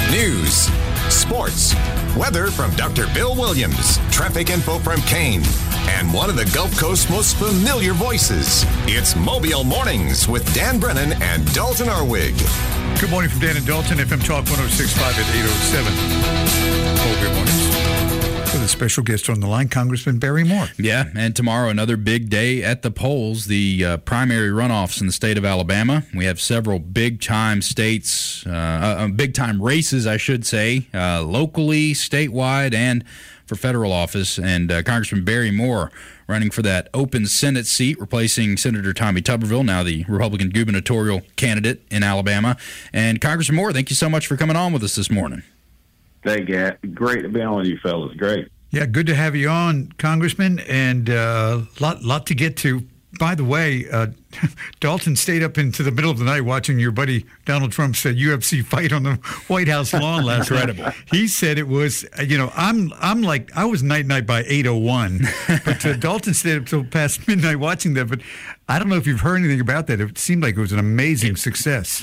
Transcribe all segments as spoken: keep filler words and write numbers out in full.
News, sports, weather from Doctor Bill Williams, traffic info from Kane, and one of the Gulf Coast's most familiar voices. It's Mobile Mornings with Dan Brennan and Dalton Arwig. Good morning from Dan and Dalton, F M Talk one oh six point five at eight oh seven. Mobile Mornings. With a special guest on the line, Congressman Barry Moore. Yeah, and tomorrow another big day at the polls, the uh, primary runoffs in the state of Alabama. We have several big-time states, uh, uh, big-time races, I should say, uh, locally, statewide, and for federal office. And uh, Congressman Barry Moore running for that open Senate seat, replacing Senator Tommy Tuberville, now the Republican gubernatorial candidate in Alabama. And Congressman Moore, thank you so much for coming on with us this morning. Thank you. Great to be on with you fellas. Great. Yeah, good to have you on, Congressman, and a uh, lot, lot to get to. By the way, uh, Dalton stayed up into the middle of the night watching your buddy Donald Trump's uh, U F C fight on the White House lawn last night. He said it was, you know, I'm I'm like, I was night-night by eight oh one, but uh, Dalton stayed up till past midnight watching that. But I don't know if you've heard anything about that. It seemed like it was an amazing success.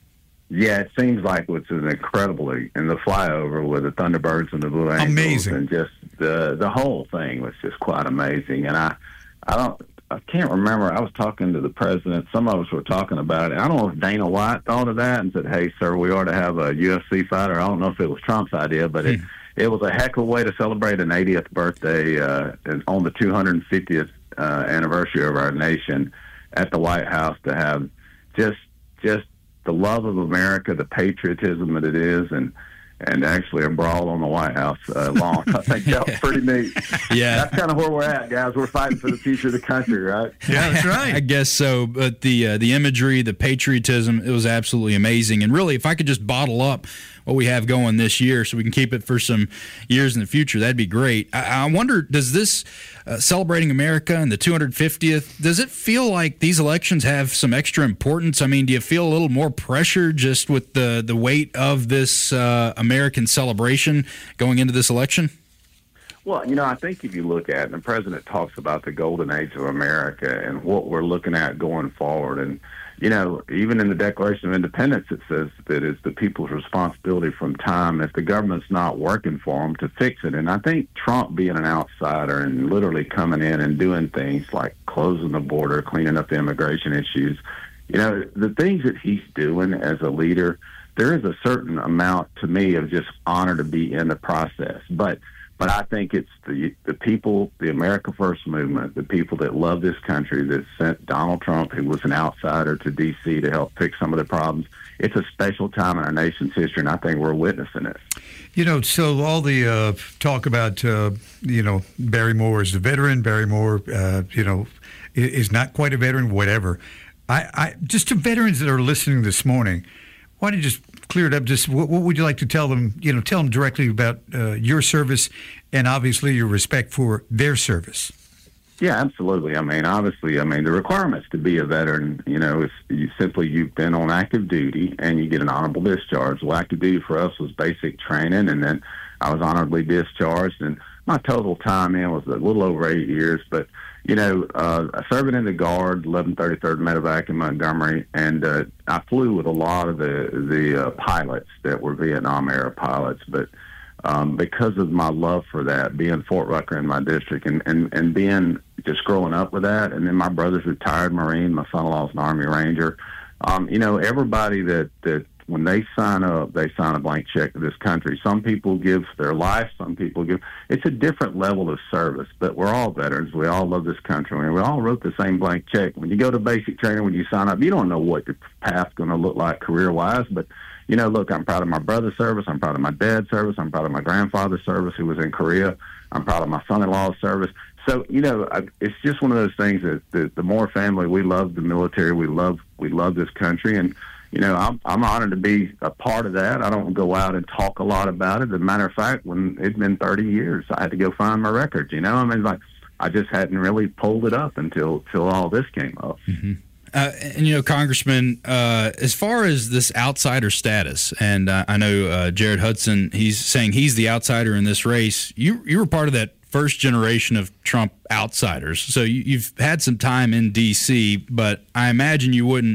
Yeah, it seems like it's an incredibly, and the flyover with the Thunderbirds and the Blue Angels, amazing, and just the the whole thing was just quite amazing. And I, I don't, I can't remember. I was talking to the president. Some of us were talking about it. I don't know if Dana White thought of that and said, "Hey, sir, we ought to have a U F C fighter." I don't know if it was Trump's idea, but it it was a heck of a way to celebrate an eightieth birthday uh, on the two hundred fiftieth uh, anniversary of our nation at the White House, to have just just. the love of America, the patriotism that it is, and and actually a brawl on the White House uh, lawn. I think that was pretty neat. Yeah. That's kind of where we're at, guys. We're fighting for the future of the country, right? Yeah, that's right. I guess so. But the uh, the imagery, the patriotism, it was absolutely amazing. And really, if I could just bottle up what we have going this year so we can keep it for some years in the future, that'd be great. I, I wonder, does this uh, celebrating America and the two hundred fiftieth, does it feel like these elections have some extra importance? I mean, do you feel a little more pressure just with the, the weight of this uh, American celebration going into this election? Well, you know, I think if you look at, and the president talks about the golden age of America and what we're looking at going forward, and you know, even in the Declaration of Independence, it says that it's the people's responsibility from time, if the government's not working for them, to fix it. And I think Trump being an outsider and literally coming in and doing things like closing the border, cleaning up the immigration issues, you know, the things that he's doing as a leader, there is a certain amount, to me, of just honor to be in the process. But But I think it's the the people, the America First movement, the people that love this country that sent Donald Trump, who was an outsider, to D C to help fix some of the problems. It's a special time in our nation's history, and I think we're witnessing it. You know, so all the uh, talk about, uh, you know, Barry Moore is a veteran, Barry Moore, uh, you know, is not quite a veteran, whatever. I, I just to veterans that are listening this morning, why don't you just clear it up? Just what, what would you like to tell them? You know, tell them directly about uh, your service and obviously your respect for their service. Yeah, absolutely. I mean, obviously, I mean, the requirements to be a veteran, you know, is you simply you've been on active duty and you get an honorable discharge. Well, active duty for us was basic training, and then I was honorably discharged, and my total time in was a little over eight years. But you know, uh, I served in the Guard, eleven thirty-third Medevac in Montgomery, and uh, I flew with a lot of the the uh, pilots that were Vietnam-era pilots. But um, because of my love for that, being Fort Rucker in my district, and, and, and being just growing up with that, and then my brother's retired Marine, my son-in-law's an Army Ranger. Um, you know, everybody that, that when they sign up, they sign a blank check to this country. Some people give their life, some people give. It's a different level of service, but we're all veterans. We all love this country, and we all wrote the same blank check. When you go to basic training, when you sign up, you don't know what your path's going to look like career-wise, but, you know, look, I'm proud of my brother's service. I'm proud of my dad's service. I'm proud of my grandfather's service, who was in Korea. I'm proud of my son-in-law's service. So, you know, it's just one of those things that the, the Moore family, we love the military. We love we love this country. And, you know, I'm, I'm honored to be a part of that. I don't go out and talk a lot about it. As a matter of fact, when it'd been thirty years, I had to go find my records, you know? I mean, like, I just hadn't really pulled it up until, until all this came up. Mm-hmm. Uh, and, you know, Congressman, uh, as far as this outsider status, and uh, I know uh, Jared Hudson, he's saying he's the outsider in this race. You you were part of that first generation of Trump outsiders. So you, you've had some time in D C, but I imagine you wouldn't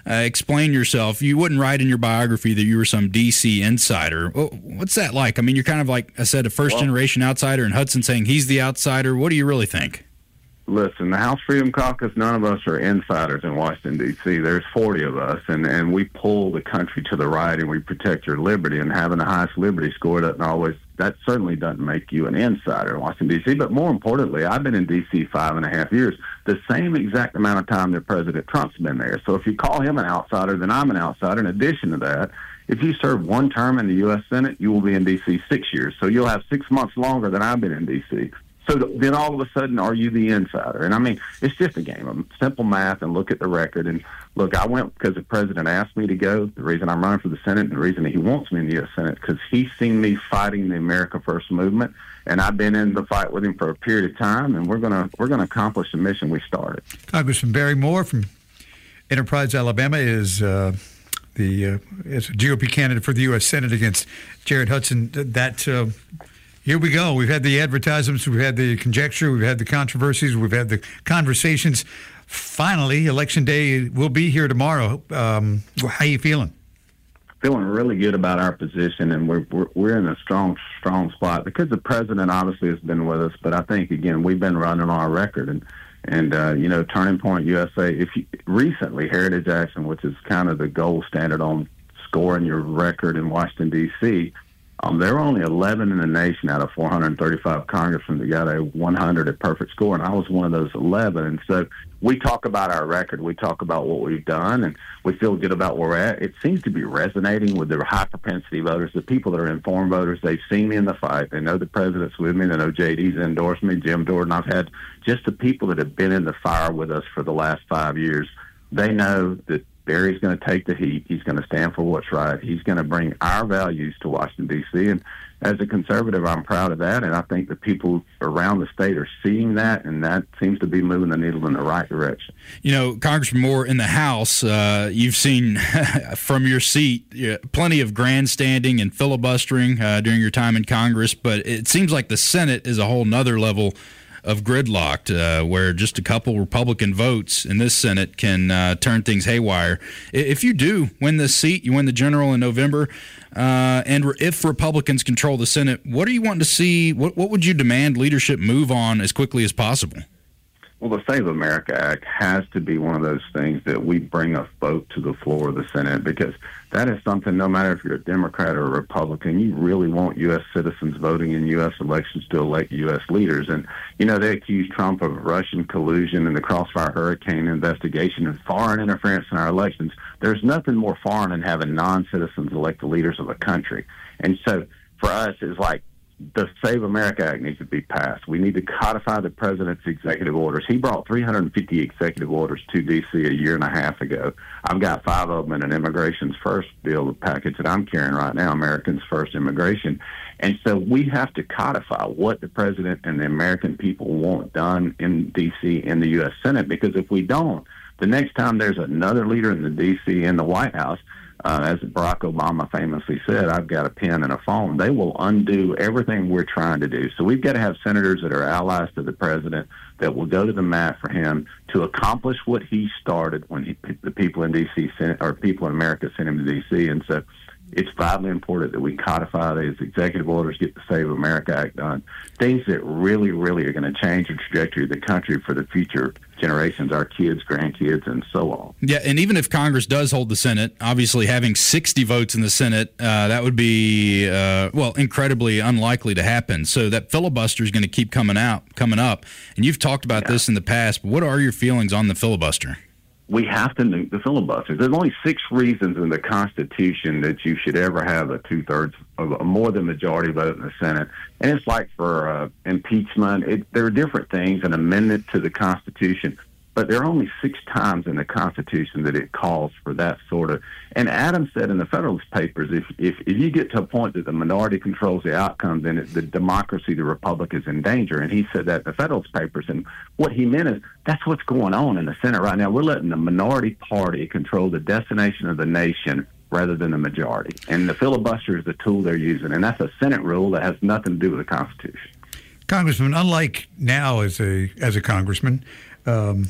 Uh, explain yourself. You wouldn't write in your biography that you were some D C insider. What's that like? I mean, you're kind of like I said, a first-generation well, outsider, and Hudson saying he's the outsider. What do you really think? Listen, the House Freedom Caucus, none of us are insiders in Washington, D C There's forty of us, and, and we pull the country to the right, and we protect your liberty. And having the highest liberty score doesn't always, that certainly doesn't make you an insider in Washington, D C But more importantly, I've been in D C five and a half years, the same exact amount of time that President Trump's been there. So if you call him an outsider, then I'm an outsider. In addition to that, if you serve one term in the U S Senate, you will be in D C six years. So you'll have six months longer than I've been in D C So then all of a sudden, are you the insider? And I mean, it's just a game of simple math and look at the record. And look, I went because the president asked me to go. The reason I'm running for the Senate and the reason that he wants me in the U S Senate, because he's seen me fighting the America First movement. And I've been in the fight with him for a period of time, and we're gonna we're gonna accomplish the mission we started. Congressman Barry Moore from Enterprise, Alabama, is uh, the uh, is a G O P candidate for the U S Senate against Jared Hudson. That. Uh, Here we go. We've had the advertisements, we've had the conjecture, we've had the controversies, we've had the conversations. Finally, Election Day will be here tomorrow. Um, how are you feeling? Feeling really good about our position, and we're, we're we're in a strong, strong spot because the president obviously has been with us. But I think again we've been running on our record, and and uh, you know Turning Point U S A. If you, recently Heritage Action, which is kind of the gold standard on scoring your record in Washington D C Um, there were only eleven in the nation out of four hundred thirty-five congressmen that got a one hundred at perfect score, and I was one of those eleven. And so we talk about our record. We talk about what we've done, and we feel good about where we're at. It seems to be resonating with the high-propensity voters, the people that are informed voters. They've seen me in the fight. They know the president's with me. They know J D's endorsed me, Jim Jordan. I've had just the people that have been in the fire with us for the last five years. They know that Barry's going to take the heat. He's going to stand for what's right. He's going to bring our values to Washington, D C And as a conservative, I'm proud of that. And I think the people around the state are seeing that, and that seems to be moving the needle in the right direction. You know, Congressman Moore, in the House, uh, you've seen from your seat plenty of grandstanding and filibustering uh, during your time in Congress, but it seems like the Senate is a whole nother level of gridlocked, uh, where just a couple Republican votes in this Senate can uh, turn things haywire. If you do win this seat, you win the general in November, uh, and if Republicans control the Senate, what are you wanting to see? What, what would you demand leadership move on as quickly as possible? Well, the Save America Act has to be one of those things that we bring a vote to the floor of the Senate, because that is something, no matter if you're a Democrat or a Republican, you really want U S citizens voting in U S elections to elect U S leaders. And, you know, they accuse Trump of Russian collusion and the Crossfire Hurricane investigation and foreign interference in our elections. There's nothing more foreign than having non-citizens elect the leaders of a country. And so for us, it's like, the Save America Act needs to be passed. We need to codify the president's executive orders. He brought three hundred fifty executive orders to D C a year and a half ago. I've got five of them in an Immigration's First bill package that I'm carrying right now, Americans First Immigration. And so we have to codify what the president and the American people want done in D C in the U S Senate, because if we don't, the next time there's another leader in the D C in the White House, Uh, as Barack Obama famously said, I've got a pen and a phone. They will undo everything we're trying to do. So we've got to have senators that are allies to the president that will go to the mat for him to accomplish what he started when he, the people in D C sent, or people in America sent him to D C. And so it's vitally important that we codify these executive orders, get the Save America Act done, things that really, really are going to change the trajectory of the country for the future generations, our kids, grandkids, and so on. Yeah, and even if Congress does hold the Senate, obviously having sixty votes in the Senate, uh, that would be, uh, well, incredibly unlikely to happen. So that filibuster is going to keep coming out, coming up. And you've talked about yeah. this in the past, but what are your feelings on the filibuster? We have to nuke the filibuster. There's only six reasons in the Constitution that you should ever have a two-thirds, of a more than majority vote in the Senate. And it's like for uh, impeachment, it, there are different things, an amendment to the Constitution, but there are only six times in the Constitution that it calls for that sort of. And Adams said in the Federalist Papers, if if, if you get to a point that the minority controls the outcome, then it, the democracy, the republic is in danger. And he said that in the Federalist Papers. And what he meant is that's what's going on in the Senate right now. We're letting the minority party control the destination of the nation rather than the majority. And the filibuster is the tool they're using. And that's a Senate rule that has nothing to do with the Constitution. Congressman, unlike now as a as a congressman, um,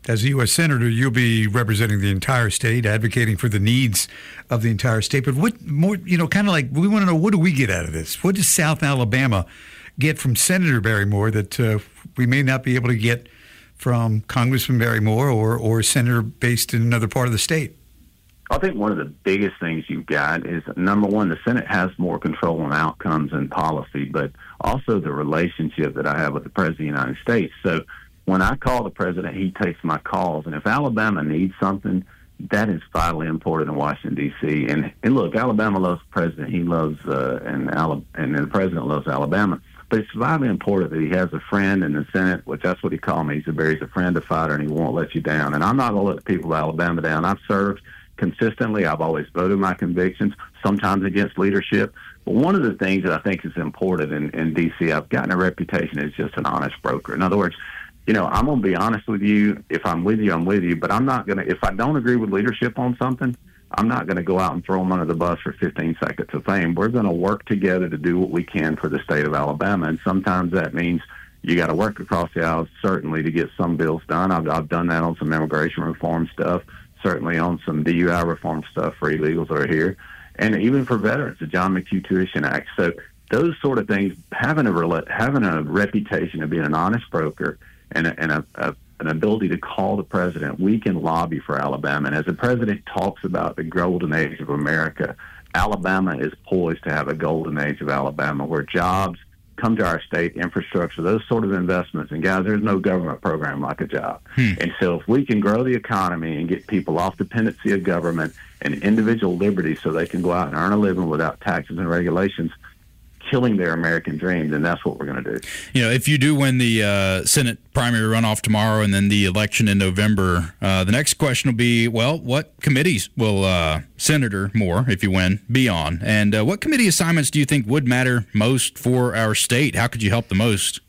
as a U S Senator, you'll be representing the entire state, advocating for the needs of the entire state. But what more, you know, kind of like we want to know, what do we get out of this? What does South Alabama get from Senator Barrymore that uh, we may not be able to get from Congressman Barrymore or, or a senator based in another part of the state? I think one of the biggest things you've got is, number one, the Senate has more control on outcomes and policy, but also the relationship that I have with the President of the United States. So when I call the President, he takes my calls. And if Alabama needs something, that is vitally important in Washington, D C. And, and look, Alabama loves the President. He loves, uh, and, Ala- and the President loves Alabama. But it's vitally important that he has a friend in the Senate, which that's what he called me. He said, Barry, he's a friend, a fighter, and he won't let you down. And I'm not going to let the people of Alabama down. I've served consistently. I've always voted my convictions, sometimes against leadership. But one of the things that I think is important in, in D C, I've gotten a reputation as just an honest broker. In other words, you know, I'm going to be honest with you. If I'm with you, I'm with you. But I'm not going to, if I don't agree with leadership on something, I'm not going to go out and throw them under the bus for fifteen seconds of fame. We're going to work together to do what we can for the state of Alabama. And sometimes that means you got to work across the aisles, certainly, to get some bills done. I've, I've done that on some immigration reform stuff, certainly on some D U I reform stuff for illegals that are here, and even for veterans, the John McHugh Tuition Act. So those sort of things, having a having a reputation of being an honest broker and, a, and a, a, an ability to call the president, we can lobby for Alabama. And as the president talks about the golden age of America, Alabama is poised to have a golden age of Alabama where jobs come to our state, infrastructure, those sort of investments. And guys, there's no government program like a job. Hmm. And so if we can grow the economy and get people off dependency of government and individual liberty so they can go out and earn a living without taxes and regulations, killing their American dream, then that's what we're going to do. You know, if you do win the uh, Senate primary runoff tomorrow and then the election in November, uh, the next question will be, well, what committees will uh, Senator Moore, if you win, be on? And uh, what committee assignments do you think would matter most for our state? How could you help the most?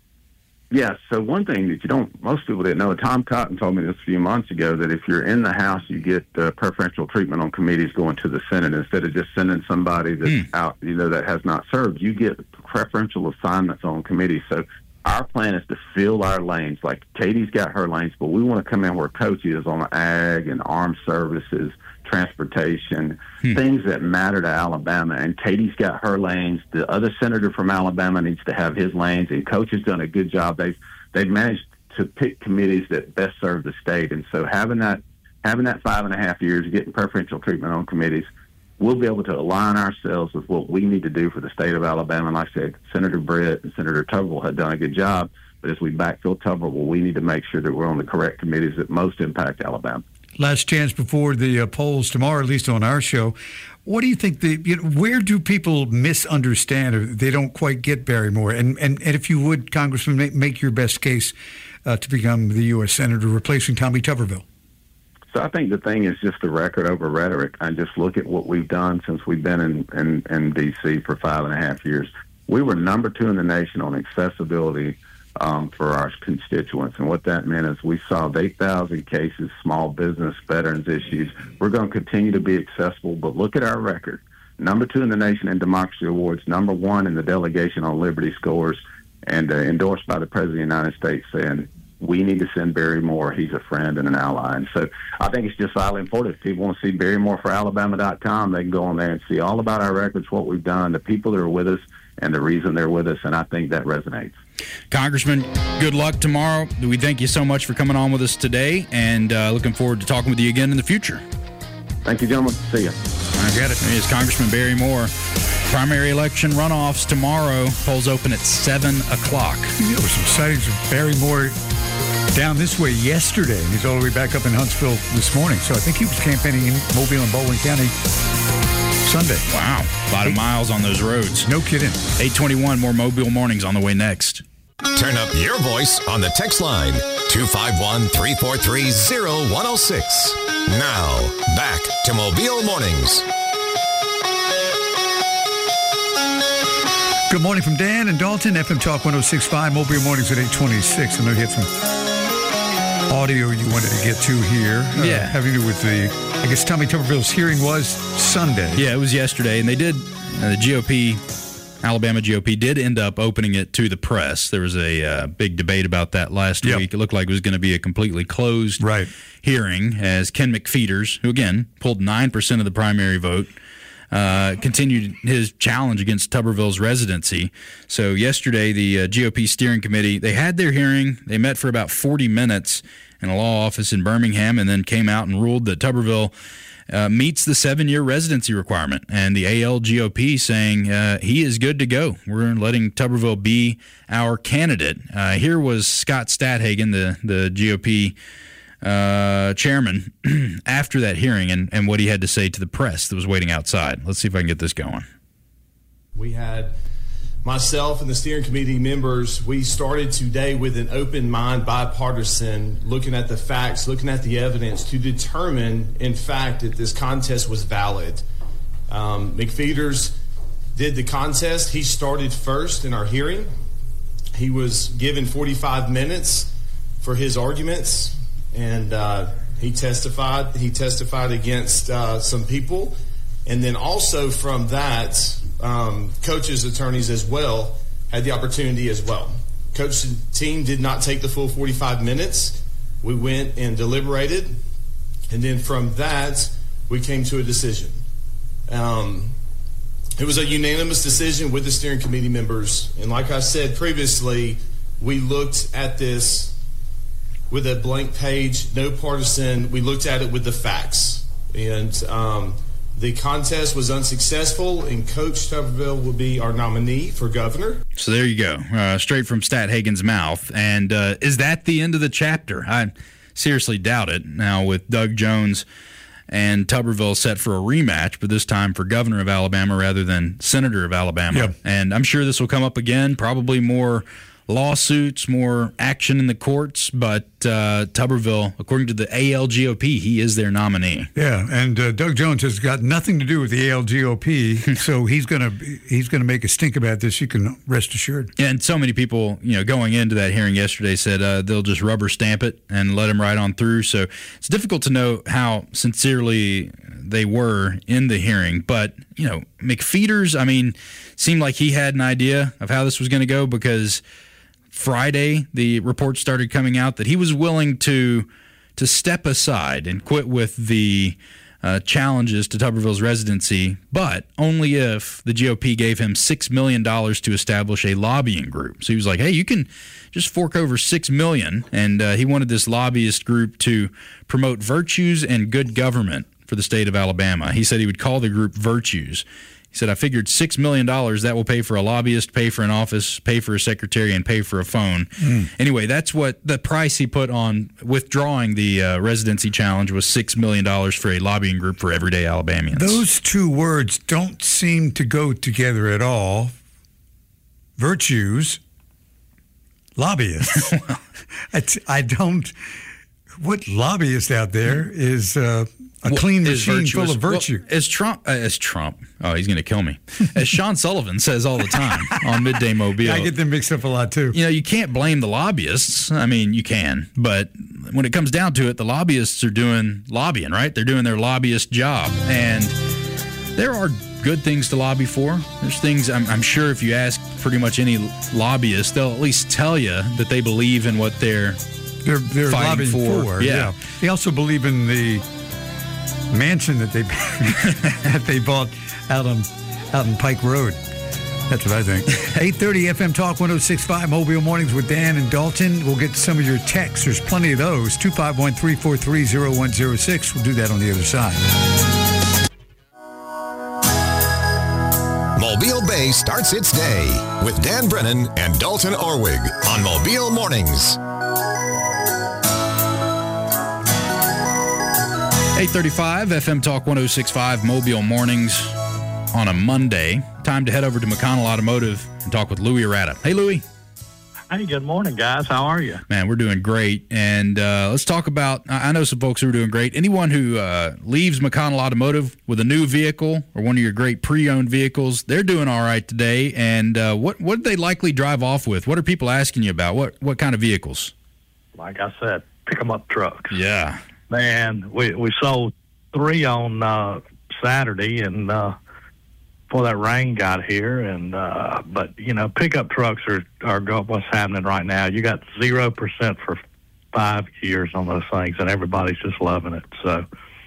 Yeah, so one thing that you don't, most people didn't know, Tom Cotton told me this a few months ago, that if you're in the House, you get uh, preferential treatment on committees going to the Senate. Instead of just sending somebody that's mm. out, you know, that has not served, you get preferential assignments on committees. So our plan is to fill our lanes. Like Katie's got her lanes, but we want to come in where Coach is on ag and armed services, transportation, hmm. things that matter to Alabama. And Katie's got her lanes. The other senator from Alabama needs to have his lanes. And Coach has done a good job. They've they've managed to pick committees that best serve the state. And so having that having that five and a half years, getting preferential treatment on committees, we'll be able to align ourselves with what we need to do for the state of Alabama. And like I said, Senator Britt and Senator Tuberville have done a good job. But as we backfill Tuberville, we need to make sure that we're on the correct committees that most impact Alabama. Last chance before the uh, polls tomorrow, at least on our show. What do you think? The you know, where do people misunderstand or they don't quite get Barrymore? And and, and if you would, Congressman, make, make your best case uh, to become the U S Senator replacing Tommy Tuberville. So I think the thing is just the record over rhetoric. I just look at what we've done since we've been in, in, in D C for five and a half years. We were number two in the nation on accessibility Um, for our constituents. And what that meant is we solved eight thousand cases, small business, veterans issues. We're going to continue to be accessible, but look at our record. Number two in the nation in democracy awards, number one in the delegation on liberty scores, and uh, endorsed by the President of the United States saying, we need to send Barry Moore. He's a friend and an ally. And so I think it's just vitally important. If people want to see Barry Moore for Alabama dot com, they can go on there and see all about our records, what we've done, the people that are with us, and the reason they're with us, and I think that resonates. Congressman, good luck tomorrow. We thank you so much for coming on with us today, and uh, looking forward to talking with you again in the future. Thank you, gentlemen. See you. I get it. It's Congressman Barry Moore. Primary election runoffs tomorrow. Polls open at seven o'clock. There were some sightings of Barry Moore down this way yesterday, and he's all the way back up in Huntsville this morning. So I think he was campaigning in Mobile and Baldwin County Sunday. Wow. A lot of miles on those roads. No kidding. eight twenty-one, more Mobile Mornings on the way next. Turn up your voice on the text line, two five one, three four three, zero one zero six. Now, back to Mobile Mornings. Good morning from Dan and Dalton, F M Talk one oh six point five, Mobile Mornings at eight twenty-six. I know you had some audio you wanted to get to here. Uh, yeah. Having to do with the, I guess Tommy Tuberville's hearing was Sunday. Yeah, it was yesterday, and they did, uh, the G O P Alabama G O P did end up opening it to the press. There was a uh, big debate about that last Yep. week. It looked like it was going to be a completely closed Right. hearing as Ken McFeeters, who again pulled nine percent of the primary vote, uh, continued his challenge against Tuberville's residency. So yesterday, the uh, G O P steering committee, they had their hearing. They met for about forty minutes in a law office in Birmingham and then came out and ruled that Tuberville Uh, meets the seven-year residency requirement, and the A L G O P saying uh, he is good to go. We're letting Tuberville be our candidate. Uh, here was Scott Stadhagen, the, the G O P uh, chairman, after that hearing and, and what he had to say to the press that was waiting outside. Let's see if I can get this going. We had myself and the steering committee members, we started today with an open mind, bipartisan, looking at the facts, looking at the evidence to determine, in fact, that this contest was valid. Um, McFeeters did the contest. He started first in our hearing. He was given forty-five minutes for his arguments, and uh, he testified. He testified against uh, some people. And then also from that, um, coaches, attorneys as well had the opportunity as well. Coach and team did not take the full forty-five minutes. We went and deliberated, and then from that, we came to a decision. Um, it was a unanimous decision with the steering committee members, and like I said previously, we looked at this with a blank page, no partisan. We looked at it with the facts, and um, the contest was unsuccessful, and Coach Tuberville will be our nominee for governor. So there you go, uh, straight from Stadhagen's mouth. And uh, is that the end of the chapter? I seriously doubt it. Now with Doug Jones and Tuberville set for a rematch, but this time for governor of Alabama rather than senator of Alabama. Yep. And I'm sure this will come up again, probably more lawsuits, more action in the courts, but uh, Tuberville, according to the A L G O P, he is their nominee. Yeah, and uh, Doug Jones has got nothing to do with the A L G O P, so he's gonna he's gonna make a stink about this. You can rest assured. And so many people, you know, going into that hearing yesterday said uh, they'll just rubber stamp it and let him right on through. So it's difficult to know how sincerely they were in the hearing. But, you know, McFeeters, I mean, seemed like he had an idea of how this was going to go because Friday, the reports started coming out that he was willing to to step aside and quit with the uh, challenges to Tuberville's residency, but only if the G O P gave him six million dollars to establish a lobbying group. So he was like, hey, you can just fork over six million dollars, and uh, he wanted this lobbyist group to promote virtues and good government for the state of Alabama. He said he would call the group Virtues. He said, I figured six million dollars, that will pay for a lobbyist, pay for an office, pay for a secretary, and pay for a phone. Mm. Anyway, that's what the price he put on withdrawing the uh, residency challenge was six million dollars for a lobbying group for everyday Alabamians. Those two words don't seem to go together at all. Virtues, lobbyists. It's, I don't, what lobbyist out there is... Uh, A well, clean machine full of virtue. Well, as Trump, uh, as Trump, oh, he's going to kill me. As Sean Sullivan says all the time on Midday Mobile. Yeah, I get them mixed up a lot, too. You know, you can't blame the lobbyists. I mean, you can. But when it comes down to it, the lobbyists are doing lobbying, right? They're doing their lobbyist job. And there are good things to lobby for. There's things, I'm, I'm sure if you ask pretty much any lobbyist, they'll at least tell you that they believe in what they're, they're, they're fighting lobbying for. for. Yeah. yeah. They also believe in the mansion that they that they bought out on out in Pike Road. That's what I think. eight thirty F M Talk one oh six point five Mobile Mornings with Dan and Dalton. We'll get to some of your texts. There's plenty of those. two five one, three four three, oh one oh six. We'll do that on the other side. Mobile Bay starts its day with Dan Brennan and Dalton Orwig on Mobile Mornings. eight thirty-five F M Talk one oh six point five Mobile Mornings on a Monday. Time to head over to McConnell Automotive and talk with Louis Arata. Hey, Louis. Hey, good morning, guys. How are you? Man, we're doing great. And uh, let's talk about, I know some folks who are doing great. Anyone who uh, leaves McConnell Automotive with a new vehicle or one of your great pre-owned vehicles, they're doing all right today. And uh, what what do they likely drive off with? What are people asking you about? What, what kind of vehicles? Like I said, pick-em-up trucks. Yeah. Man, we we sold three on uh, Saturday, and uh, before that rain got here. And uh, but you know, pickup trucks are are go- what's happening right now. You got zero percent for five years on those things, and everybody's just loving it. So.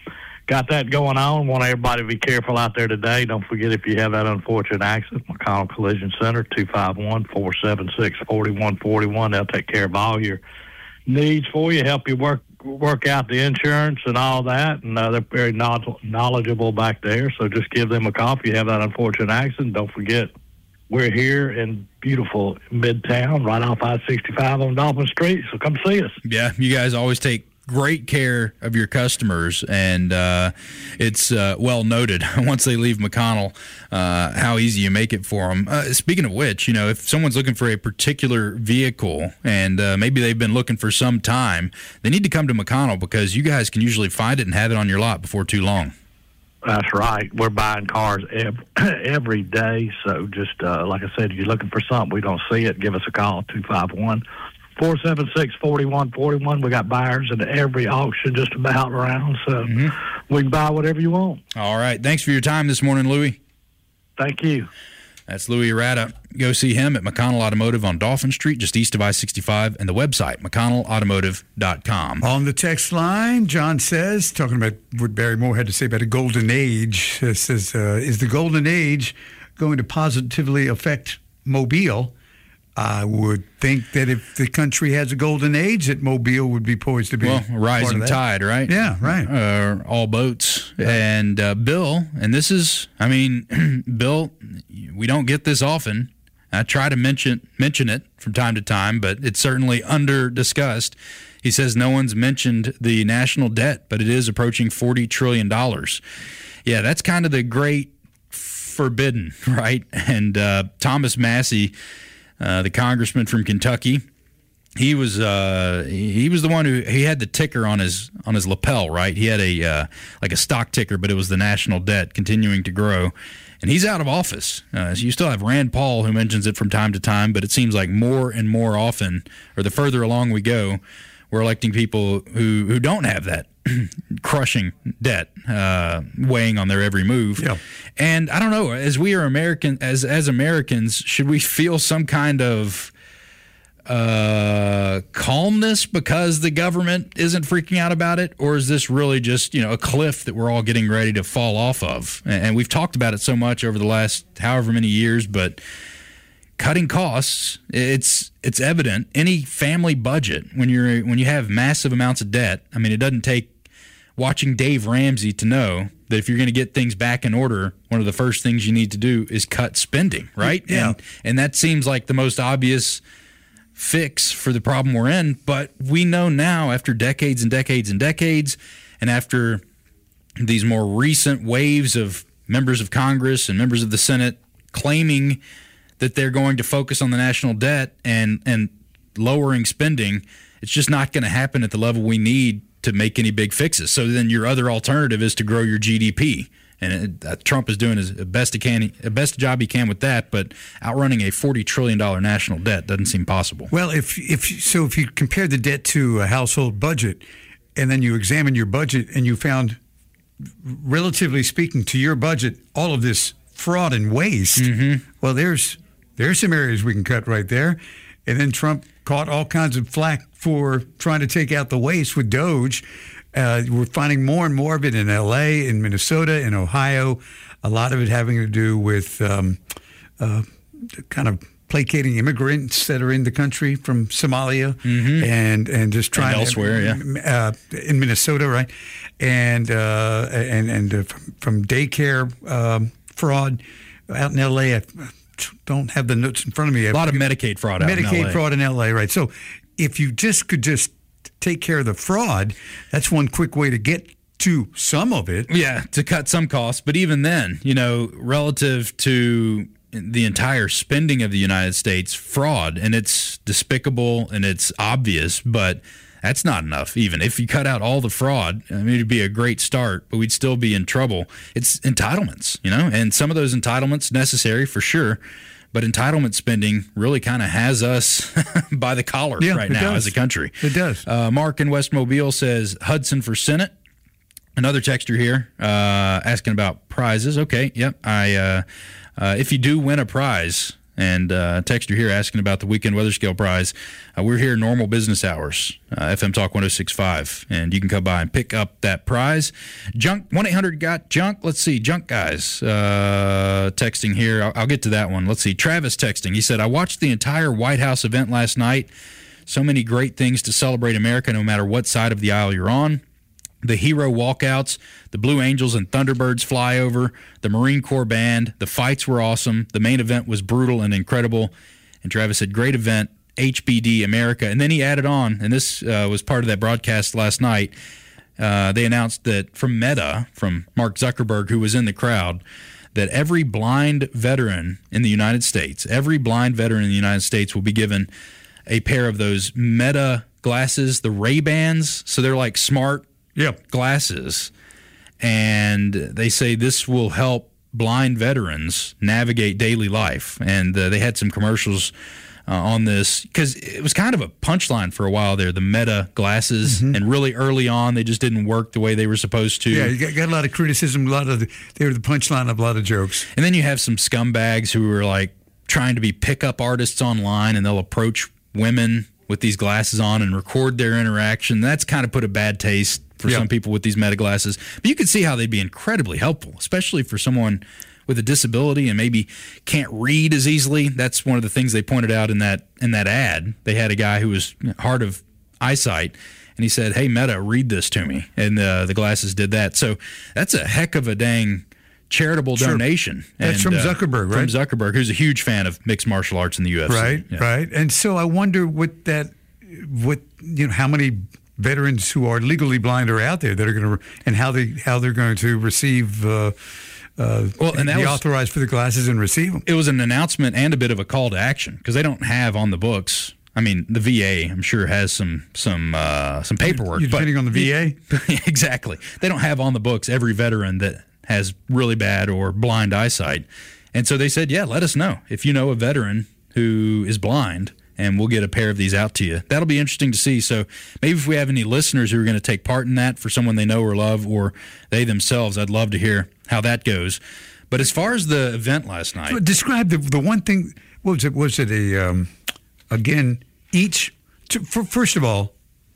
Got that going on. Want everybody to be careful out there today. Don't forget, if you have that unfortunate accident, McConnell Collision Center, two five one, four seven six, four one four one. They'll take care of all your needs for you, help you work work out the insurance and all that. And uh, they're very knowledgeable back there. So just give them a call if you have that unfortunate accident. Don't forget, we're here in beautiful Midtown, right off I sixty-five on Dolphin Street. So come see us. Yeah, you guys always take great care of your customers, and uh, it's uh, well noted once they leave McConnell uh, how easy you make it for them. Uh, speaking of which, you know, if someone's looking for a particular vehicle and uh, maybe they've been looking for some time, they need to come to McConnell because you guys can usually find it and have it on your lot before too long. That's right. We're buying cars every, every day, so just uh, like I said, if you're looking for something, we don't see it, give us a call, two five one, four seven six, four one four one. We got buyers in every auction just about around, so mm-hmm. we can buy whatever you want. All right. Thanks for your time this morning, Louis. Thank you. That's Louis Arata. Go see him at McConnell Automotive on Dolphin Street, just east of I sixty-five, and the website, mcconnell automotive dot com. On the text line, John says, talking about what Barry Moore had to say about a golden age, uh, says, uh, is the golden age going to positively affect Mobile? I would think that if the country has a golden age, that Mobile would be poised to be well, rising tide, right? Yeah, right. Uh, all boats. Yeah. And uh, Bill, and this is, I mean, Bill, we don't get this often. I try to mention mention it from time to time, but it's certainly under discussed. He says no one's mentioned the national debt, but it is approaching forty trillion dollars. Yeah, that's kind of the great forbidden, right? And uh, Thomas Massey, Uh, the congressman from Kentucky, he was uh, he was the one who he had the ticker on his on his lapel, right? He had a uh, like a stock ticker, but it was the national debt continuing to grow, and he's out of office. Uh, so you still have Rand Paul who mentions it from time to time, but it seems like more and more often, or the further along we go, we're electing people who who don't have that crushing debt uh, weighing on their every move. Yeah. And I don't know, as we are American, as as Americans, should we feel some kind of uh, calmness because the government isn't freaking out about it, or is this really just, you know, a cliff that we're all getting ready to fall off of? And, and we've talked about it so much over the last however many years, but cutting costs, it's it's evident. Any family budget, when you're when you have massive amounts of debt, I mean, it doesn't take watching Dave Ramsey to know that if you're going to get things back in order, one of the first things you need to do is cut spending, right? Yeah. And, and that seems like the most obvious fix for the problem we're in. But we know now, after decades and decades and decades, and after these more recent waves of members of Congress and members of the Senate claiming that they're going to focus on the national debt and, and lowering spending, it's just not going to happen at the level we need to make any big fixes. So then your other alternative is to grow your G D P. And it, uh, Trump is doing his best he can, the best job he can with that, but outrunning a forty trillion dollars national debt doesn't seem possible. Well, if if so, if you compare the debt to a household budget, and then you examine your budget, and you found, relatively speaking, to your budget, all of this fraud and waste. Mm-hmm. Well, there's there's some areas we can cut right there. And then Trump caught all kinds of flack for trying to take out the waste with Doge. Uh, we're finding more and more of it in L A, in Minnesota, in Ohio. A lot of it having to do with um, uh, kind of placating immigrants that are in the country from Somalia mm-hmm. and and just trying and elsewhere, to, yeah, uh, in Minnesota, right, and uh, and and uh, from, from daycare um, fraud out in L A. I don't have the notes in front of me. A lot of Medicaid fraud out Medicaid in L A. fraud in L A, right? So if you just could just take care of the fraud, that's one quick way to get to some of it. Yeah, to cut some costs. But even then, you know, relative to the entire spending of the United States, fraud, and it's despicable and it's obvious, but that's not enough. Even if you cut out all the fraud, I mean, it'd be a great start, but we'd still be in trouble. It's entitlements, you know, and some of those entitlements necessary for sure, but entitlement spending really kind of has us by the collar yeah, right now does. as a country. It does. Uh, Mark in West Mobile says Hudson for Senate. Another texter here uh, asking about prizes. Okay, yep. I uh, uh, if you do win a prize, and uh, texter here asking about the Weekend Weather Scale prize, uh, we're here normal business hours, uh, F M Talk one oh six point five, and you can come by and pick up that prize. Junk one eight hundred got junk. Let's see, junk guys uh, texting here. I'll, I'll get to that one. Let's see. Travis texting. He said, "I watched the entire White House event last night. So many great things to celebrate America, no matter what side of the aisle you're on. The hero walkouts, the Blue Angels and Thunderbirds flyover, the Marine Corps band, the fights were awesome. The main event was brutal and incredible." And Travis said, "Great event, H B D America." And then he added on, and this uh, was part of that broadcast last night, uh, they announced that from Meta, from Mark Zuckerberg, who was in the crowd, that every blind veteran in the United States, every blind veteran in the United States will be given a pair of those Meta glasses, the Ray-Bans. So they're like smart Yep. glasses, and they say this will help blind veterans navigate daily life. And uh, they had some commercials uh, on this because it was kind of a punchline for a while there, the Meta glasses, mm-hmm. and really early on they just didn't work the way they were supposed to. Yeah, you got, got a lot of criticism, a lot of the, they were the punchline of a lot of jokes. And then you have some scumbags who are like trying to be pickup artists online, and they'll approach women with these glasses on and record their interaction. That's kind of put a bad taste for yep. some people with these Meta glasses. But you could see how they'd be incredibly helpful, especially for someone with a disability and maybe can't read as easily. That's one of the things they pointed out in that in that ad. They had a guy who was hard of eyesight, and he said, "Hey, Meta, read this to me." And uh, the glasses did that. So that's a heck of a dang charitable sure. donation. That's and, from Zuckerberg, uh, right? From Zuckerberg, who's a huge fan of mixed martial arts in the U F C. Right, yeah. right. And so I wonder what that, what you know, how many veterans who are legally blind are out there that are going to, and how they how they're going to receive, uh, uh, well, and that be was, authorized for the glasses and receive them. It was an announcement and a bit of a call to action because they don't have on the books. I mean, the V A, I'm sure, has some some uh, some paperwork. You're depending but, on the V A? Exactly. They don't have on the books every veteran that has really bad or blind eyesight. And so they said, yeah, let us know if you know a veteran who is blind, and we'll get a pair of these out to you. That'll be interesting to see. So maybe if we have any listeners who are going to take part in that for someone they know or love, or they themselves, I'd love to hear how that goes. But as far as the event last night. Describe the the one thing, what was it? Was it a, um, again, each, to, for, first of all,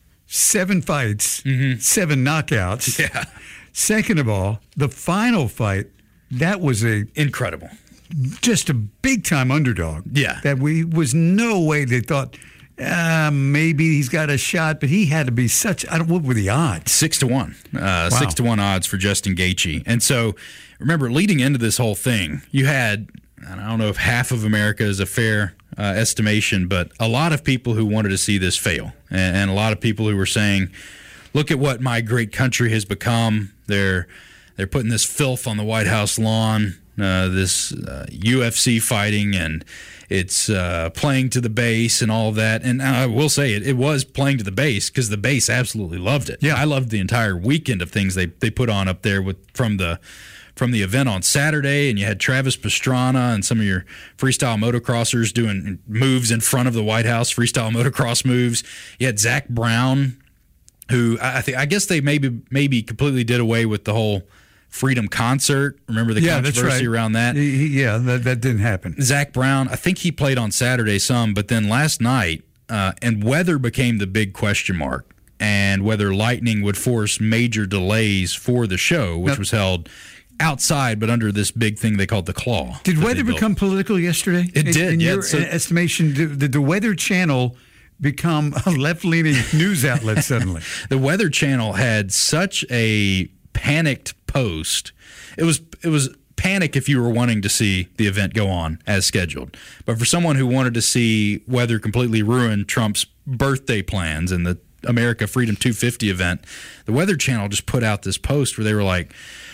seven fights, mm-hmm. seven knockouts. Yeah. Second of all, the final fight, that was a incredible. Just a big-time underdog. Yeah. That we was no way they thought, uh, maybe he's got a shot, but he had to be such, I don't, what were the odds? Six to one. Uh, wow. Six to one odds for Justin Gaethje. And so, remember, leading into this whole thing, you had, I don't know if half of America is a fair uh, estimation, but a lot of people who wanted to see this fail. And, and a lot of people who were saying, look at what my great country has become. They're, they're putting this filth on the White House lawn. Uh, this uh, U F C fighting, and it's uh, playing to the base and all of that. And I will say it, it was playing to the base because the base absolutely loved it. Yeah, I loved the entire weekend of things they, they put on up there with from the from the event on Saturday. And you had Travis Pastrana and some of your freestyle motocrossers doing moves in front of the White House, freestyle motocross moves. You had Zach Brown, who I think I guess they maybe maybe completely did away with the whole Freedom Concert. Remember the yeah, controversy that's right. around that? He, he, yeah, that, that didn't happen. Zach Brown, I think he played on Saturday some, but then last night, uh, and weather became the big question mark, and whether lightning would force major delays for the show, which now, was held outside, but under this big thing they called the Claw. Did weather become political yesterday? It in, did. In yeah, your so, estimation, did the Weather Channel become a left-leaning news outlet suddenly? The Weather Channel had such a panicked post. It was it was panic if you were wanting to see the event go on as scheduled. But for someone who wanted to see weather completely ruin Trump's birthday plans and the America Freedom two fifty event, the Weather Channel just put out this post where they were like,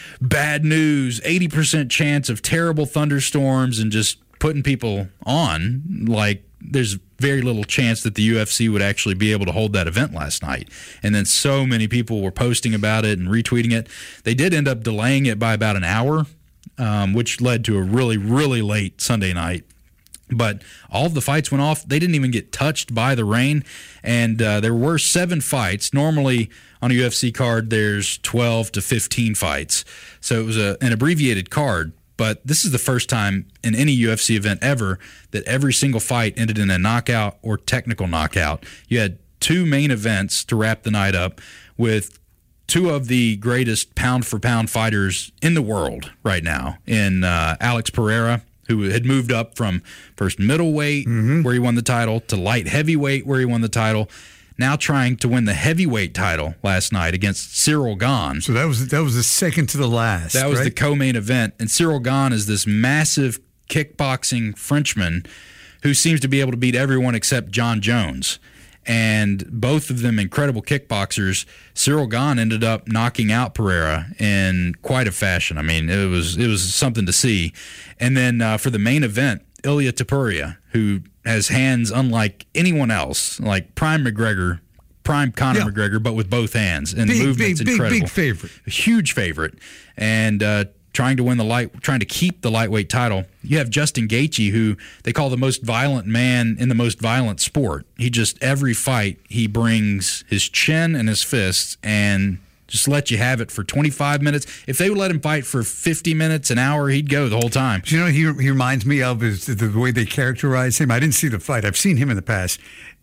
bad news, eighty percent chance of terrible thunderstorms, and just putting people on like there's very little chance that the U F C would actually be able to hold that event last night. And then so many people were posting about it and retweeting it. They did end up delaying it by about an hour, um, which led to a really, really late Sunday night. But all of the fights went off. They didn't even get touched by the rain. And uh, there were seven fights. Normally on a U F C card, there's twelve to fifteen fights. So it was a, an abbreviated card. But this is the first time in any U F C event ever that every single fight ended in a knockout or technical knockout. You had two main events to wrap the night up with two of the greatest pound-for-pound fighters in the world right now in uh, Alex Pereira, who had moved up from first middleweight, mm-hmm. where he won the title, to light heavyweight, where he won the title, now trying to win the heavyweight title last night against Ciryl Gane. So that was that was the second to the last. That was right? the co-main event. And Ciryl Gane is this massive kickboxing Frenchman who seems to be able to beat everyone except John Jones. And both of them incredible kickboxers. Ciryl Gane ended up knocking out Pereira in quite a fashion. I mean, it was it was something to see. And then uh, for the main event, Ilia Topuria, who has hands unlike anyone else, like prime McGregor, prime Conor yeah. McGregor, but with both hands. And big, the movement's big, incredible. Big, big favorite. A huge favorite. And uh, trying to win the light, trying to keep the lightweight title. You have Justin Gaethje, who they call the most violent man in the most violent sport. He just, every fight, he brings his chin and his fists and just let you have it for twenty-five minutes. If they would let him fight for fifty minutes, an hour, he'd go the whole time. You know, he, he reminds me of is the way they characterize him. I didn't see the fight. I've seen him in the past.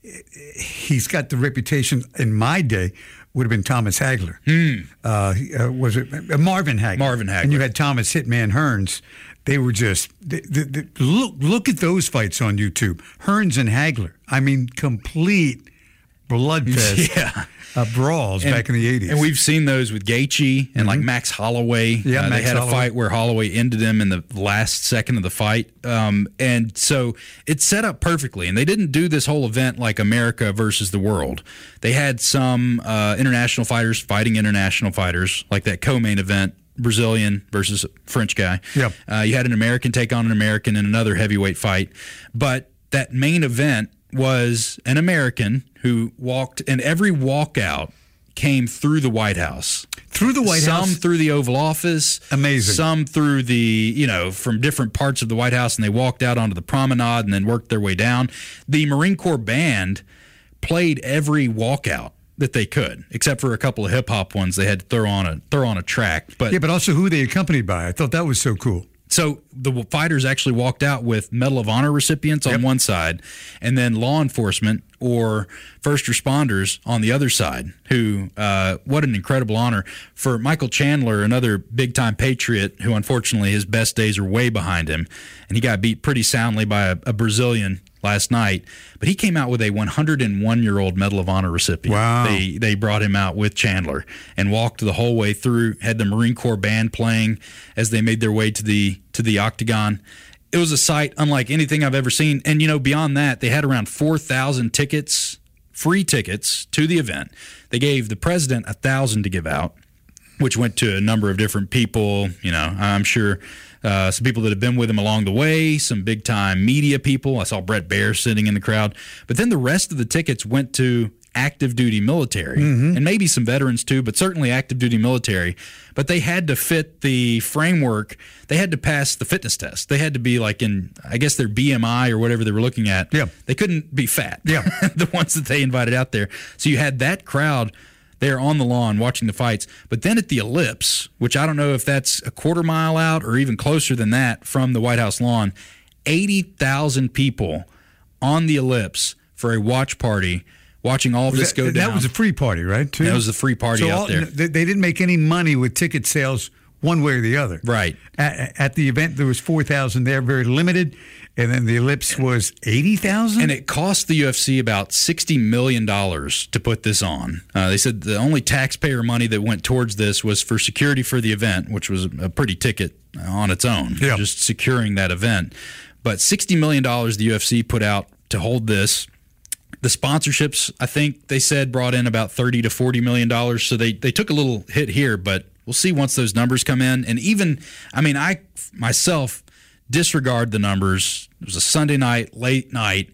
He's got the reputation, in my day, would have been Thomas Hagler. Hmm. Uh, uh, was it uh, Marvin Hagler? Marvin Hagler. And you had Thomas Hitman Hearns. They were just they, they, they, look. Look at those fights on YouTube. Hearns and Hagler. I mean, complete bloodfest yeah. uh, brawls and, back in the eighties. And we've seen those with Gaethje and mm-hmm. like Max Holloway. Yeah, uh, Max they had Holloway. a fight where Holloway ended him in the last second of the fight. Um, and so it's set up perfectly. And they didn't do this whole event like America versus the world. They had some uh, international fighters fighting international fighters, like that co-main event. Brazilian versus French guy. Yep. Uh, you had an American take on an American in another heavyweight fight. But that main event was an American who walked, and every walkout came through the White House. Through the White some House? Some through the Oval Office. Amazing. Some through the, you know, from different parts of the White House, and they walked out onto the promenade and then worked their way down. The Marine Corps band played every walkout that they could, except for a couple of hip hop ones they had to throw on a throw on a track. But yeah, but also who they accompanied by. I thought that was so cool. So the fighters actually walked out with Medal of Honor recipients on yep. one side, and then law enforcement or first responders on the other side. Who, uh, what an incredible honor for Michael Chandler, another big-time patriot who unfortunately his best days are way behind him, and he got beat pretty soundly by a, a Brazilian last night, but he came out with a one hundred one-year-old Medal of Honor recipient. Wow. They they brought him out with Chandler and walked the whole way through, had the Marine Corps band playing as they made their way to the to the octagon. It was a sight unlike anything I've ever seen. And, you know, beyond that, they had around four thousand tickets, free tickets to the event. They gave the president one thousand to give out, which went to a number of different people. You know, I'm sure uh, some people that have been with him along the way, some big-time media people. I saw Brett Baer sitting in the crowd. But then the rest of the tickets went to active-duty military, mm-hmm. and maybe some veterans too, but certainly active-duty military. But they had to fit the framework. They had to pass the fitness test. They had to be like in, I guess, their B M I or whatever they were looking at. Yeah. They couldn't be fat. Yeah. The ones that they invited out there. So you had that crowd there on the lawn watching the fights. But then at the Ellipse, which I don't know if that's a quarter mile out or even closer than that from the White House lawn, eighty thousand people on the Ellipse for a watch party watching all of this that, go down. That was a free party, right? Too? That was a free party so out all, there. They, they didn't make any money with ticket sales one way or the other. Right. At, at the event, there was four thousand there, very limited. And then the Ellipse was eighty thousand? And it cost the U F C about sixty million dollars to put this on. Uh, they said the only taxpayer money that went towards this was for security for the event, which was a pretty ticket on its own, yeah. just securing that event. But sixty million dollars the U F C put out to hold this. The sponsorships, I think they said, brought in about thirty to forty million dollars. So they, they took a little hit here, but we'll see once those numbers come in. And even, I mean, I myself disregard the numbers. It was a Sunday night, late night.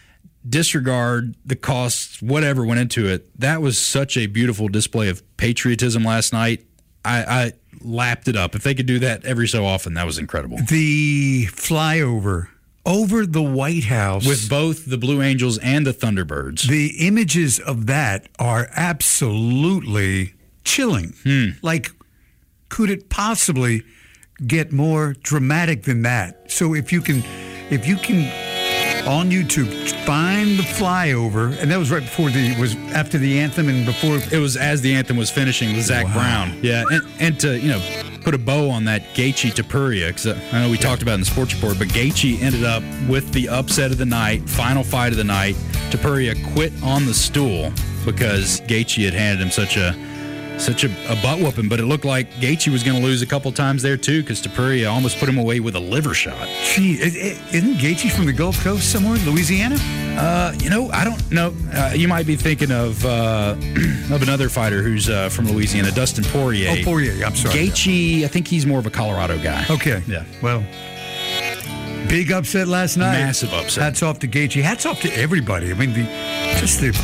Disregard the costs, whatever went into it. That was such a beautiful display of patriotism last night. I, I lapped it up. If they could do that every so often, that was incredible. The flyover over the White House. With both the Blue Angels and the Thunderbirds. The images of that are absolutely chilling. Hmm. Like, could it possibly get more dramatic than that? So if you can, if you can, on YouTube, find the flyover, and that was right before the, was after the anthem and before. It was as the anthem was finishing with Zach Wow. Brown. Yeah, and, and to, you know, put a bow on that Gaethje Topuria, because I know we talked about it in the sports report, but Gaethje ended up with the upset of the night, final fight of the night. Topuria quit on the stool because Gaethje had handed him such a such a, a butt whooping, but it looked like Gaethje was going to lose a couple times there too, because Topuria almost put him away with a liver shot. Gee, it, it, isn't Gaethje from the Gulf Coast somewhere, Louisiana? Uh, you know, I don't know. Uh, you might be thinking of uh, of another fighter who's uh, from Louisiana, Dustin Poirier. Oh, Poirier, I'm sorry. Gaethje, I think he's more of a Colorado guy. Okay. Yeah. Well, big upset last night. Massive upset. Hats off to Gaethje. Hats off to everybody. I mean, the just the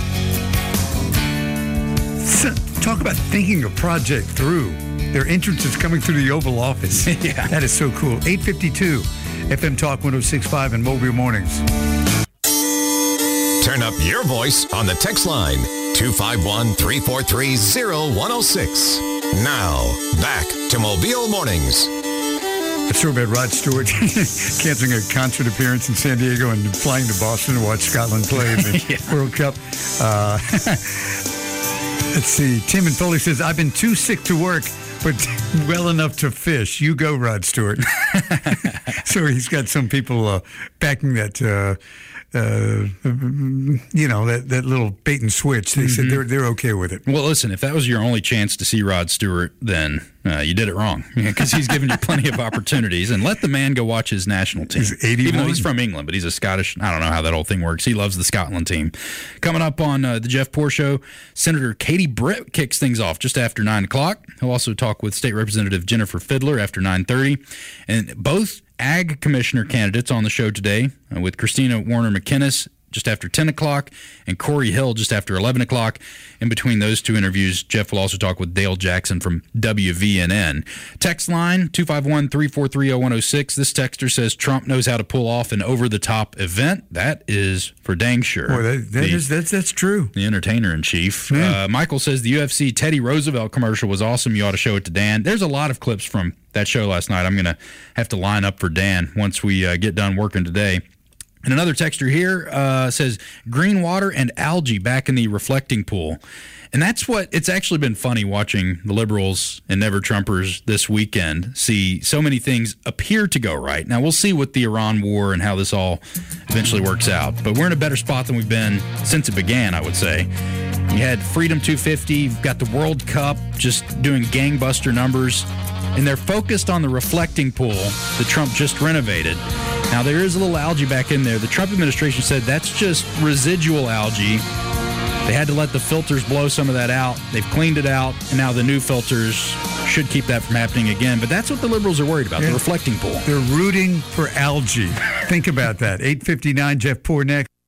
talk about thinking a project through. Their entrance is coming through the Oval Office. Yeah. That is so cool. eight fifty-two F M Talk one oh six point five and Mobile Mornings. Turn up your voice on the text line two five one, three four three, oh one oh six. Now, back to Mobile Mornings. Let's throw about Rod Stewart canceling a concert appearance in San Diego and flying to Boston to watch Scotland play in the Yeah. World Cup. Uh, let's see. Tim and Foley says, I've been too sick to work, but well enough to fish. You go, Rod Stewart. So he's got some people uh, backing that, uh, uh, you know, that, that little bait and switch. They mm-hmm. said they're they're okay with it. Well, listen, if that was your only chance to see Rod Stewart, then uh, you did it wrong, because he's given you plenty of opportunities. And let the man go watch his national team. He's eighty-one. Even though he's from England, but he's a Scottish. I don't know how that whole thing works. He loves the Scotland team. Coming up on uh, the Jeff Poor Show, Senator Katie Britt kicks things off just after nine o'clock. He'll also talk with State Representative Jennifer Fiddler after nine thirty. And both Ag Commissioner candidates on the show today, uh, with Christina Warner McInnes just after ten o'clock and Corey Hill just after eleven o'clock. In between those two interviews, Jeff will also talk with Dale Jackson from W V N N. Text line two five one, three four three, oh one oh six. This texter says Trump knows how to pull off an over-the-top event. That is for dang sure. Boy, that, that the, is, that's, that's true. The entertainer-in-chief. Yeah. Uh, Michael says the U F C Teddy Roosevelt commercial was awesome. You ought to show it to Dan. There's a lot of clips from that show last night. I'm going to have to line up for Dan once we uh, get done working today. And another texter here uh, says, green water and algae back in the reflecting pool. And that's what, it's actually been funny watching the liberals and Never Trumpers this weekend see so many things appear to go right. Now, we'll see with the Iran war and how this all eventually works out. But we're in a better spot than we've been since it began, I would say. You had Freedom two fifty, you've got the World Cup just doing gangbuster numbers. And they're focused on the reflecting pool that Trump just renovated. Now, there is a little algae back in there. The Trump administration said that's just residual algae. They had to let the filters blow some of that out. They've cleaned it out, and now the new filters should keep that from happening again. But that's what the liberals are worried about, yeah. The reflecting pool. They're rooting for algae. Think about that. eight fifty-nine, Jeff Poor next.